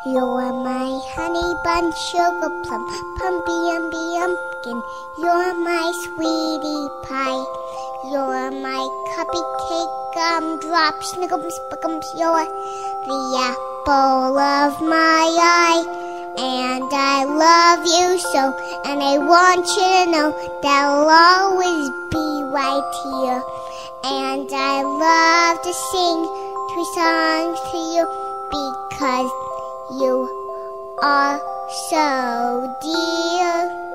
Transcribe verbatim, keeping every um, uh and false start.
You're my honey bun, sugar plum, pumpy umby umpkin. You're my sweetie pie. You're my cupcake, gumdrop, snickums, spickums. You're the apple of my eye. And I love you so, and I want you to know that I'll always be right here. And I love to sing three songs to you because you are so dear.